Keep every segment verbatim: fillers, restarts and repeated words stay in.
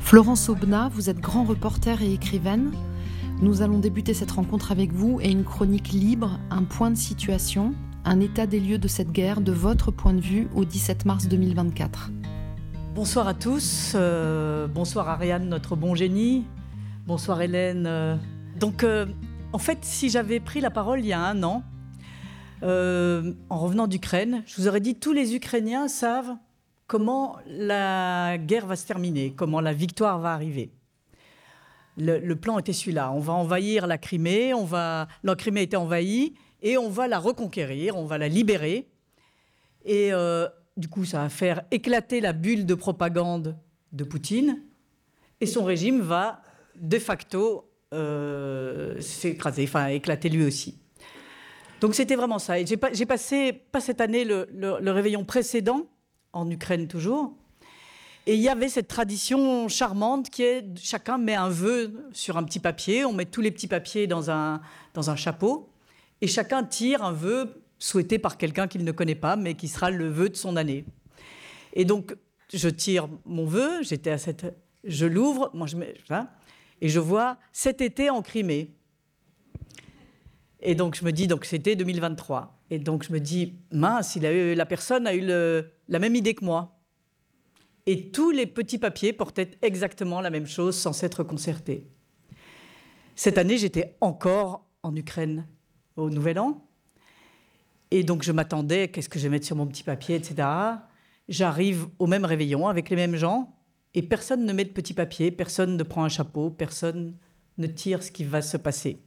Florence Aubenas, vous êtes grand reporter et écrivaine. Nous allons débuter cette rencontre avec vous et une chronique libre, un point de situation, un état des lieux de cette guerre de votre point de vue au dix-sept mars deux mille vingt-quatre. Bonsoir à tous, euh, bonsoir Ariane, notre bon génie, bonsoir Hélène. Euh. Donc euh, en fait, si j'avais pris la parole il y a un an, euh, en revenant d'Ukraine, je vous aurais dit tous les Ukrainiens savent comment la guerre va se terminer, comment la victoire va arriver. Le, le plan était celui-là, on va envahir la Crimée, on va, la Crimée a été envahie et on va la reconquérir, on va la libérer. Et euh, du coup, ça va faire éclater la bulle de propagande de Poutine et son régime va de facto euh, s'écraser, enfin éclater lui aussi. Donc c'était vraiment ça. Et j'ai, pas, j'ai passé, pas cette année, le, le, le réveillon précédent, en Ukraine toujours. Et il y avait cette tradition charmante qui est chacun met un vœu sur un petit papier, on met tous les petits papiers dans un, dans un chapeau et chacun tire un vœu souhaité par quelqu'un qu'il ne connaît pas mais qui sera le vœu de son année. Et donc je tire mon vœu, j'étais à cette, je l'ouvre, moi je mets, voilà, et je vois cet été en Crimée. Et donc je me dis, donc c'était deux mille vingt-trois. Et donc je me dis, mince, il a eu, la personne a eu le, la même idée que moi. Et tous les petits papiers portaient exactement la même chose sans s'être concertés. Cette année, j'étais encore en Ukraine au Nouvel An. Et donc je m'attendais, qu'est-ce que je vais mettre sur mon petit papier, et cetera. J'arrive au même réveillon avec les mêmes gens et personne ne met de petits papiers, personne ne prend un chapeau, personne ne tire ce qui va se passer.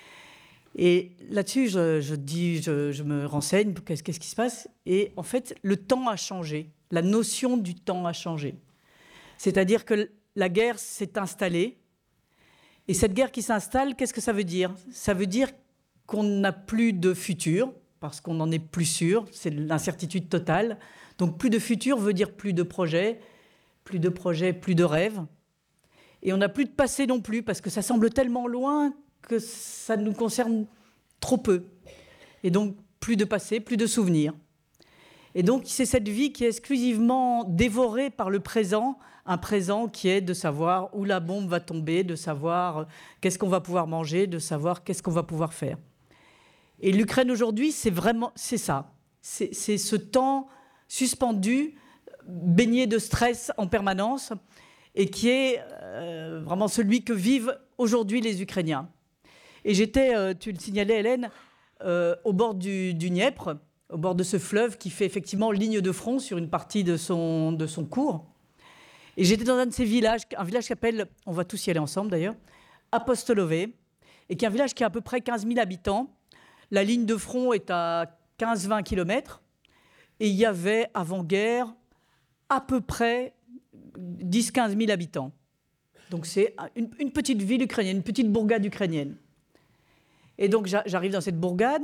Et là-dessus, je, je, dis, je, je me renseigne, qu'est-ce, qu'est-ce qui se passe ? Et en fait, le temps a changé. La notion du temps a changé. C'est-à-dire que la guerre s'est installée. Et cette guerre qui s'installe, qu'est-ce que ça veut dire ? Ça veut dire qu'on n'a plus de futur, parce qu'on n'en est plus sûr. C'est l'incertitude totale. Donc plus de futur veut dire plus de projets, plus de projets, plus de rêves. Et on n'a plus de passé non plus, parce que ça semble tellement loin que ça nous concerne trop peu. Et donc, plus de passé, plus de souvenirs. Et donc, c'est cette vie qui est exclusivement dévorée par le présent, un présent qui est de savoir où la bombe va tomber, de savoir qu'est-ce qu'on va pouvoir manger, de savoir qu'est-ce qu'on va pouvoir faire. Et l'Ukraine aujourd'hui, c'est vraiment, c'est ça. C'est, c'est ce temps suspendu, baigné de stress en permanence, et qui est euh, vraiment celui que vivent aujourd'hui les Ukrainiens. Et j'étais, euh, tu le signalais Hélène, euh, au bord du, du Dniepr, au bord de ce fleuve qui fait effectivement ligne de front sur une partie de son, de son cours. Et j'étais dans un de ces villages, un village qui s'appelle, on va tous y aller ensemble d'ailleurs, Apostolove, et qui est un village qui a à peu près quinze mille habitants. La ligne de front est à quinze à vingt kilomètres. Et il y avait, avant-guerre, à peu près dix à quinze mille habitants. Donc c'est une, une petite ville ukrainienne, une petite bourgade ukrainienne. Et donc j'arrive dans cette bourgade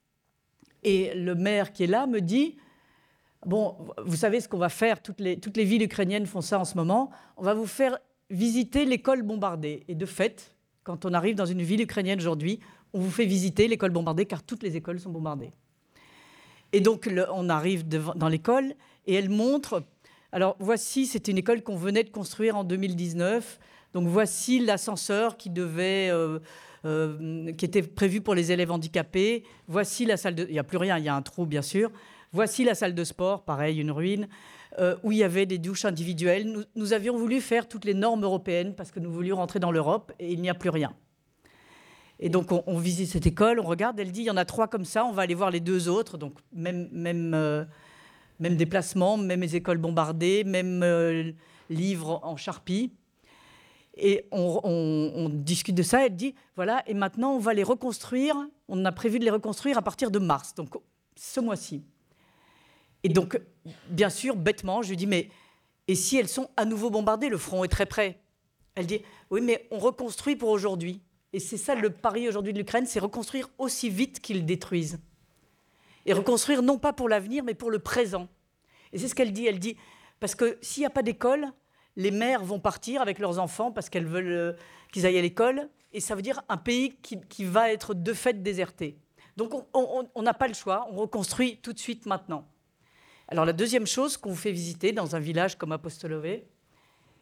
et le maire qui est là me dit « Bon, vous savez ce qu'on va faire, toutes les, toutes les villes ukrainiennes font ça en ce moment, on va vous faire visiter l'école bombardée. » Et de fait, quand on arrive dans une ville ukrainienne aujourd'hui, on vous fait visiter l'école bombardée car toutes les écoles sont bombardées. Et donc le, on arrive devant, dans l'école et elle montre... Alors voici, c'était une école qu'on venait de construire en deux mille dix-neuf. Donc voici l'ascenseur qui devait... Euh, Euh, qui était prévu pour les élèves handicapés. Voici la salle de... Il n'y a plus rien, il y a un trou, bien sûr. Voici la salle de sport, pareil, une ruine, euh, où il y avait des douches individuelles. Nous, nous avions voulu faire toutes les normes européennes parce que nous voulions rentrer dans l'Europe et il n'y a plus rien. Et donc, on, on visite cette école, on regarde, elle dit, il y en a trois comme ça, on va aller voir les deux autres. Donc, même, même, euh, même déplacement, même les écoles bombardées, même euh, livres en charpie. Et on, on, on discute de ça, elle dit, voilà, et maintenant on va les reconstruire, on a prévu de les reconstruire à partir de mars, donc ce mois-ci. Et donc, bien sûr, bêtement, je lui dis, mais et si elles sont à nouveau bombardées, le front est très près. Elle dit, oui, mais on reconstruit pour aujourd'hui. Et c'est ça le pari aujourd'hui de l'Ukraine, c'est reconstruire aussi vite qu'ils détruisent. Et reconstruire non pas pour l'avenir, mais pour le présent. Et c'est ce qu'elle dit, elle dit, parce que s'il n'y a pas d'école, les mères vont partir avec leurs enfants parce qu'elles veulent euh, qu'ils aillent à l'école. Et ça veut dire un pays qui, qui va être de fait déserté. Donc on n'a pas le choix, on reconstruit tout de suite maintenant. Alors la deuxième chose qu'on vous fait visiter dans un village comme Apostolove,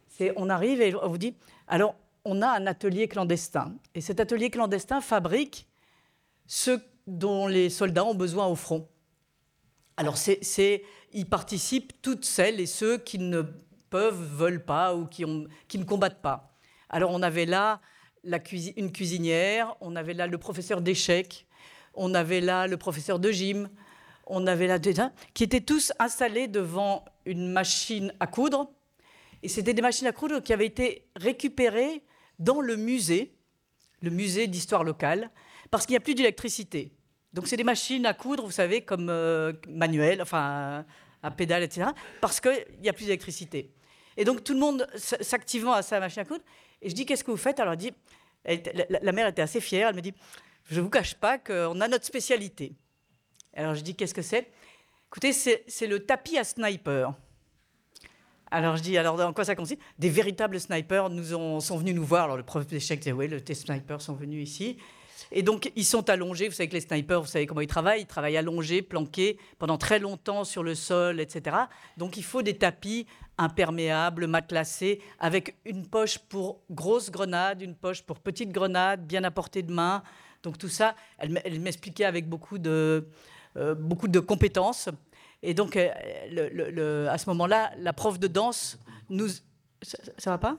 C'est, on arrive et on vous dit, alors, on a un atelier clandestin. Et cet atelier clandestin fabrique ce dont les soldats ont besoin au front. Alors, c'est, c'est, y participent toutes celles et ceux qui ne peuvent, veulent pas ou qui, ont, qui ne combattent pas. Alors, on avait là la cuisi- une cuisinière, on avait là le professeur d'échecs, on avait là le professeur de gym, on avait là des gens qui étaient tous installés devant une machine à coudre. Et c'était des machines à coudre qui avaient été récupérées dans le musée, le musée d'histoire locale, parce qu'il n'y a plus d'électricité. Donc c'est des machines à coudre, vous savez, comme euh, manuelles, enfin à pédale, et cetera, parce qu'il n'y a plus d'électricité. Et donc tout le monde s'activant à sa machine à coudre. Et je dis, qu'est-ce que vous faites? Alors elle dit, elle, la, la mère était assez fière, elle me dit, je ne vous cache pas qu'on a notre spécialité. Alors je dis, qu'est-ce que c'est? Écoutez, c'est, c'est le tapis à sniper. Alors je dis, alors en quoi ça consiste? Des véritables snipers nous ont, sont venus nous voir. Alors le prof d'échecs disait, oui, les snipers sont venus ici. Et donc ils sont allongés. Vous savez que les snipers, vous savez comment ils travaillent? Ils travaillent allongés, planqués pendant très longtemps sur le sol, et cetera. Donc il faut des tapis imperméables, matelassés, avec une poche pour grosses grenades, une poche pour petites grenades, bien à portée de main. Donc tout ça, elle, elle m'expliquait avec beaucoup de, euh, beaucoup de compétences. Et donc, euh, le, le, le, à ce moment-là, la prof de danse nous... Ça, ça va pas?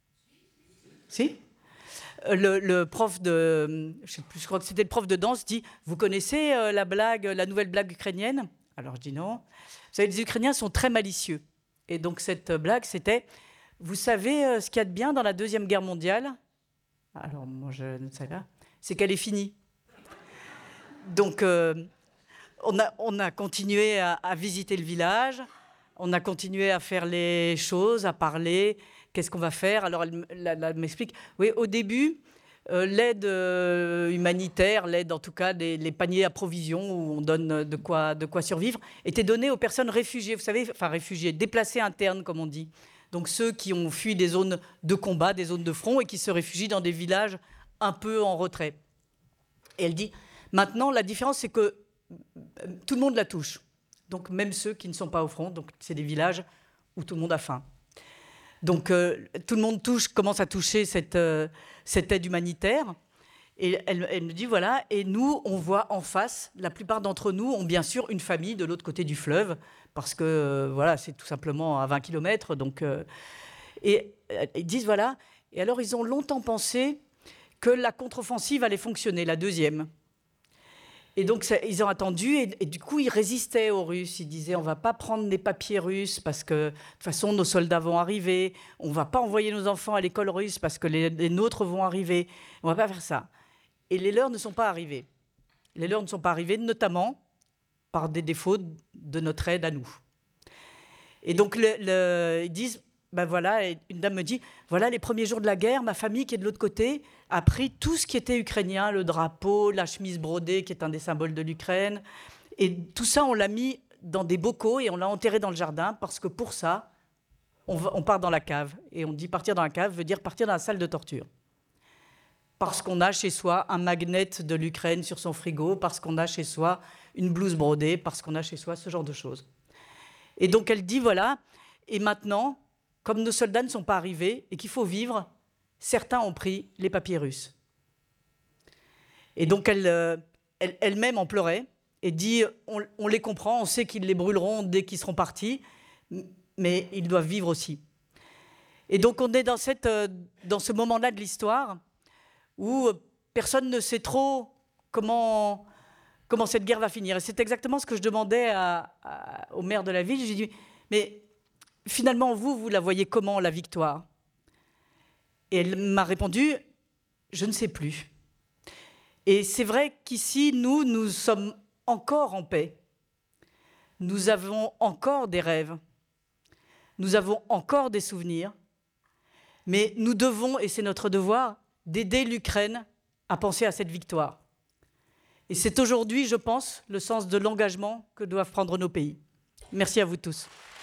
Si? Le, le prof de... Je sais plus, je crois que c'était le prof de danse, dit, vous connaissez euh, la blague, la nouvelle blague ukrainienne? Alors je dis non. Vous savez, les Ukrainiens sont très malicieux. Et donc cette blague, c'était, vous savez euh, ce qu'il y a de bien dans la Deuxième Guerre mondiale? Alors moi, je ne sais pas. C'est qu'elle est finie. Donc... Euh, On a, on a continué à, à visiter le village, on a continué à faire les choses, à parler, qu'est-ce qu'on va faire? Alors elle, elle, elle m'explique, oui, au début, euh, l'aide euh, humanitaire, l'aide en tout cas, des, les paniers à provisions où on donne de quoi, de quoi survivre, était donnée aux personnes réfugiées, vous savez, enfin réfugiées, déplacées internes comme on dit. Donc ceux qui ont fui des zones de combat, des zones de front et qui se réfugient dans des villages un peu en retrait. Et elle dit, maintenant la différence c'est que tout le monde la touche, donc même ceux qui ne sont pas au front, donc c'est des villages où tout le monde a faim. Donc euh, tout le monde touche, commence à toucher cette, euh, cette aide humanitaire, et elle, elle me dit voilà, et nous on voit en face, la plupart d'entre nous ont bien sûr une famille de l'autre côté du fleuve, parce que euh, voilà, c'est tout simplement à vingt kilomètres, donc, euh, et euh, ils disent voilà, et alors ils ont longtemps pensé que la contre-offensive allait fonctionner, la deuxième. Et donc, ça, ils ont attendu, et, et du coup, ils résistaient aux Russes. Ils disaient, on ne va pas prendre des papiers russes parce que, de toute façon, nos soldats vont arriver. On ne va pas envoyer nos enfants à l'école russe parce que les, les nôtres vont arriver. On ne va pas faire ça. Et les leurs ne sont pas arrivés. Les leurs ne sont pas arrivés, notamment par des défauts de notre aide à nous. Et donc, le, le, ils disent, ben voilà, une dame me dit, voilà, les premiers jours de la guerre, ma famille qui est de l'autre côté a pris tout ce qui était ukrainien, le drapeau, la chemise brodée qui est un des symboles de l'Ukraine. Et tout ça, on l'a mis dans des bocaux et on l'a enterré dans le jardin parce que pour ça, on, va, on part dans la cave. Et on dit partir dans la cave veut dire partir dans la salle de torture. Parce qu'on a chez soi un magnet de l'Ukraine sur son frigo, parce qu'on a chez soi une blouse brodée, parce qu'on a chez soi ce genre de choses. Et donc elle dit, voilà, et maintenant, comme nos soldats ne sont pas arrivés et qu'il faut vivre, certains ont pris les papiers russes. Et donc elle, euh, elle, elle-même en pleurait et dit, on, on les comprend, on sait qu'ils les brûleront dès qu'ils seront partis, mais ils doivent vivre aussi. Et donc on est dans, cette, euh, dans ce moment-là de l'histoire où personne ne sait trop comment, comment cette guerre va finir. Et c'est exactement ce que je demandais à, à, au maire de la ville. J'ai dit, mais finalement, vous, vous la voyez comment, la victoire? Et elle m'a répondu, je ne sais plus. Et c'est vrai qu'ici, nous, nous sommes encore en paix. Nous avons encore des rêves. Nous avons encore des souvenirs. Mais nous devons, et c'est notre devoir, d'aider l'Ukraine à penser à cette victoire. Et c'est aujourd'hui, je pense, le sens de l'engagement que doivent prendre nos pays. Merci à vous tous.